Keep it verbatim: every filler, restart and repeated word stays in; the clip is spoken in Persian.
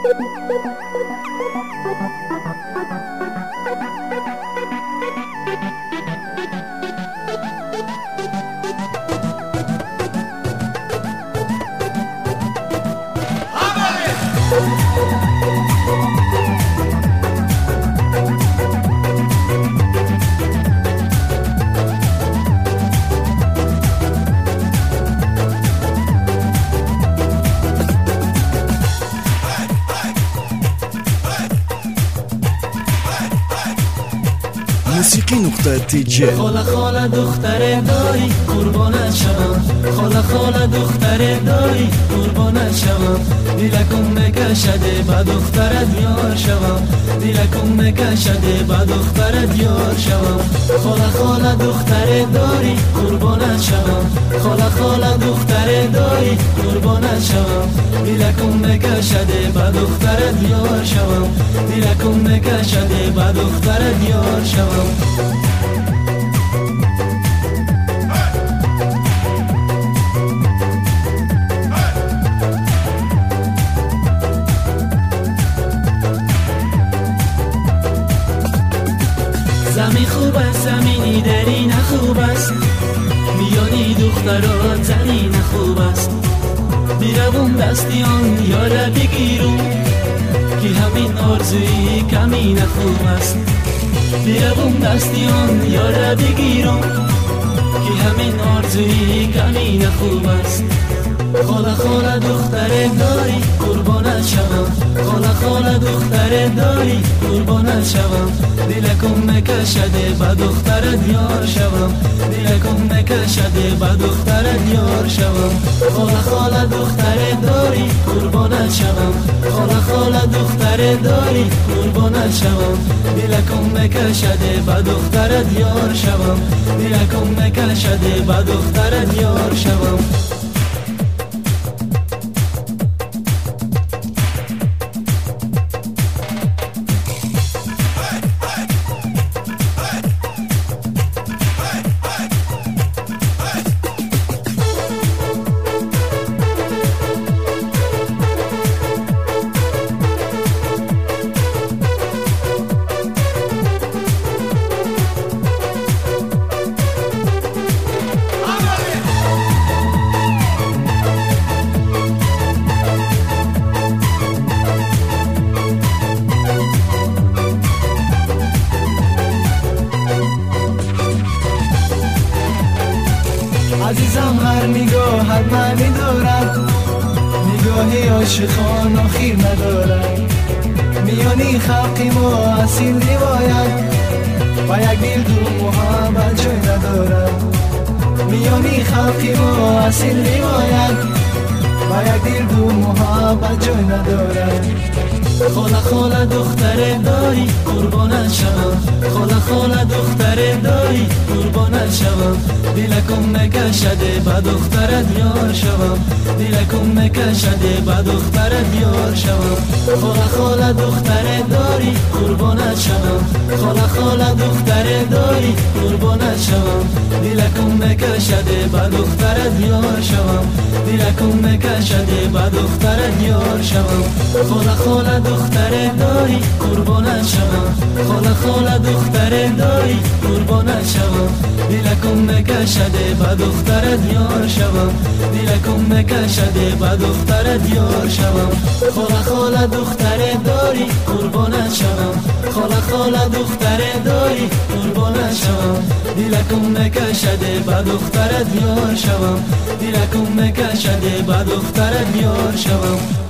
موسیقی نقطه تیجه. خاله خاله دختر داری قربانت شوم، خاله خاله دختر داری قربانت شوم، دیلکم میکشده با دخترت یار شوم، دیلکم میکشده با دخترت یار شوم. خاله خاله دختر داری قربانت شوم، خاله خاله دختر داری قربانت شوم، دیلکم میکشده با دخترت یار شوم، دیلکم میکشده با دخترت یار شوم. زمین خوب است، زمینی دری نخوب است، میانی دخترات زنی نخوب است، بیروم دستیان یاره بگیرم که همین آرزوی کمی نخوب است، بیروم دستیان یاره بگیرم که همین آرزوی کمی نخوب است. خاله خاله دختر داری قربانت شوم، خاله خاله دختر داری قربانت شوم، دیلکم میکشده با دخترت یار شوم، دیلکم میکشده با دخترت یار شوم. خاله خاله دختر داری قربانت شوم، خاله خاله دختر داری قربانت شوم، دیلکم میکشده با دخترت یار شوم، دیلکم میکشده با دخترت یار شوم. عزیزم هر نگاهت من میدارد، نگاهی عاشقان آخیر ندارد، میانی خلقی ما اصیل روایت و یک دل دو محبت جای ندارد، میانی خلقی ما اصیل روایت و یک دل دو محبت جای ندارد. خاله خاله دختر داری قربانت شوم، خاله خاله دختر داری قربانت شوم، دیلکم میکشده با دخترت یار شوم، دیلکم میکشده با دخترت یار شوم. خاله خاله دختر داری قربانت شوم، خاله خاله دختر داری قربانت شوم، دیلکم میکشده با دخترت یار شوم، دیلکم میکشده با دخترت یار شوم. خاله خاله دختر داری قربانت شوم، خاله خاله دختر داری قربانت شوم، دیلکم میکشده با دخترت یار شوم، دیلکم میکشده با دخترت یار شوم. خاله خاله دختر داری قربانت شوم، خاله خاله دختر داری قربانت شوم، دیلکم میکشده با دخترت یار شوم، دیلکم میکشده با دخترت یار شوم.